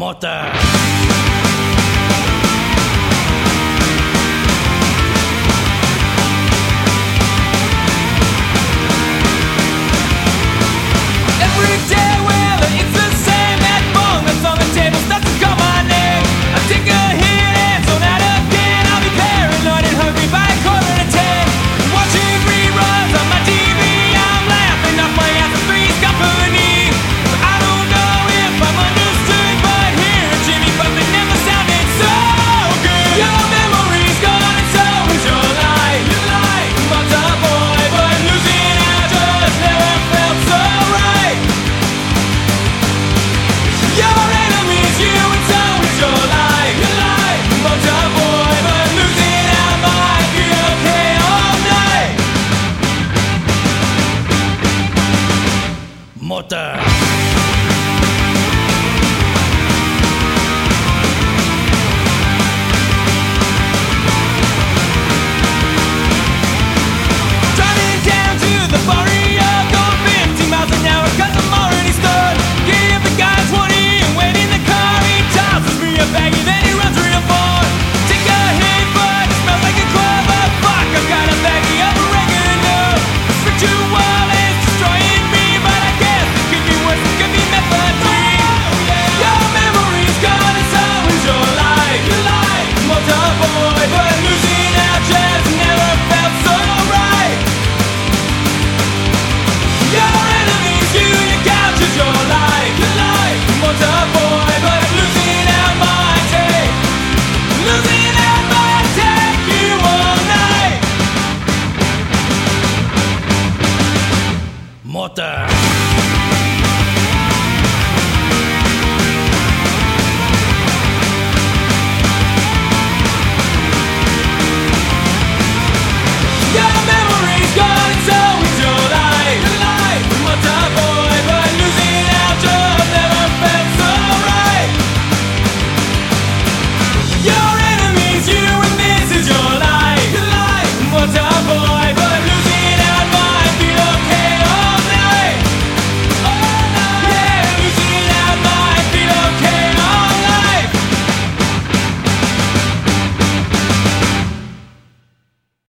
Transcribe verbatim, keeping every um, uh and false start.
Mota. Every day, well, it's the same. That bong that's on the table starts to call my name. I take a hit and zone out again. I'll be paranoid and hungry by a quarter to ten. Watching reruns on my T V, I'm laughing off my ass at Three's Company. I don't know if I'm understood, but hearing Jimmy Buffett never sounded so good. Your memory's gone and so is your life. Your life, but a boy, but losing out just never felt so right. Your enemy's you and so is your life. Your life, but a boy, but losing out might be okay all night. Mota.